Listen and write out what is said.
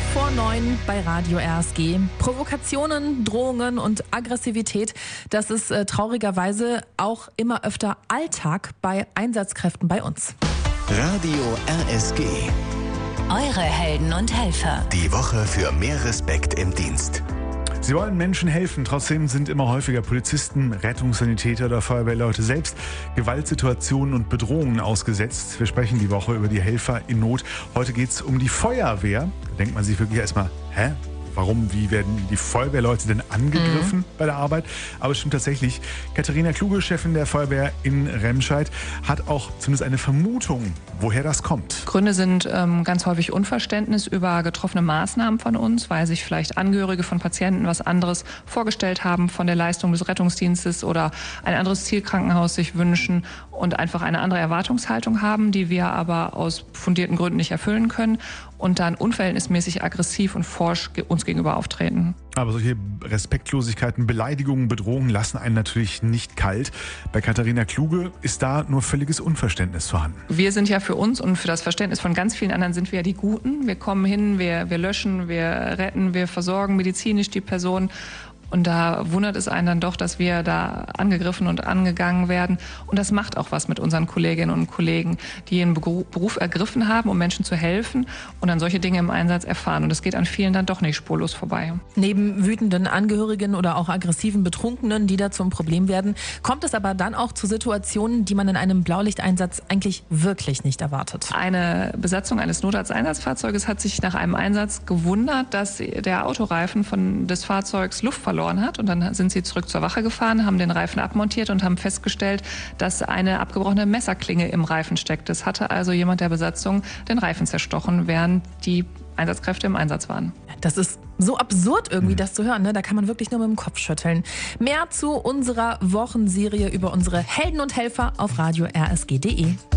vor 9 bei Radio RSG. Provokationen, Drohungen und Aggressivität, das ist traurigerweise auch immer öfter Alltag bei Einsatzkräften bei uns. Radio RSG. Eure Helden und Helfer. Die Woche für mehr Respekt im Dienst. Sie wollen Menschen helfen, trotzdem sind immer häufiger Polizisten, Rettungssanitäter oder Feuerwehrleute selbst Gewaltsituationen und Bedrohungen ausgesetzt. Wir sprechen die Woche über die Helfer in Not. Heute geht es um die Feuerwehr. Da denkt man sich wirklich erstmal, warum, wie werden die Feuerwehrleute denn angegriffen bei der Arbeit? Aber es stimmt tatsächlich. Katharina Kluge, Chefin der Feuerwehr in Remscheid, hat auch zumindest eine Vermutung, woher das kommt. Gründe sind ganz häufig Unverständnis über getroffene Maßnahmen von uns, weil sich vielleicht Angehörige von Patienten was anderes vorgestellt haben von der Leistung des Rettungsdienstes oder ein anderes Zielkrankenhaus sich wünschen und einfach eine andere Erwartungshaltung haben, die wir aber aus fundierten Gründen nicht erfüllen können und dann unverhältnismäßig aggressiv und forsch uns gegenüber auftreten. Aber solche Respektlosigkeiten, Beleidigungen, Bedrohungen lassen einen natürlich nicht kalt. Bei Katharina Kluge ist da nur völliges Unverständnis vorhanden. Wir sind ja für uns und für das Verständnis von ganz vielen anderen sind wir ja die Guten. Wir kommen hin, wir löschen, wir retten, wir versorgen medizinisch die Person. Und da wundert es einen dann doch, dass wir da angegriffen und angegangen werden. Und das macht auch was mit unseren Kolleginnen und Kollegen, die ihren Beruf ergriffen haben, um Menschen zu helfen und dann solche Dinge im Einsatz erfahren. Und es geht an vielen dann doch nicht spurlos vorbei. Neben wütenden Angehörigen oder auch aggressiven Betrunkenen, die da zum Problem werden, kommt es aber dann auch zu Situationen, die man in einem Blaulichteinsatz eigentlich wirklich nicht erwartet. Eine Besatzung eines Notarzteinsatzfahrzeuges hat sich nach einem Einsatz gewundert, dass der Autoreifen des Fahrzeugs Luft verloren hat. Und dann sind sie zurück zur Wache gefahren, haben den Reifen abmontiert und haben festgestellt, dass eine abgebrochene Messerklinge im Reifen steckt. Es hatte also jemand der Besatzung den Reifen zerstochen, während die Einsatzkräfte im Einsatz waren. Das ist so absurd irgendwie, das zu hören. Ne? Da kann man wirklich nur mit dem Kopf schütteln. Mehr zu unserer Wochenserie über unsere Helden und Helfer auf radio rsg.de.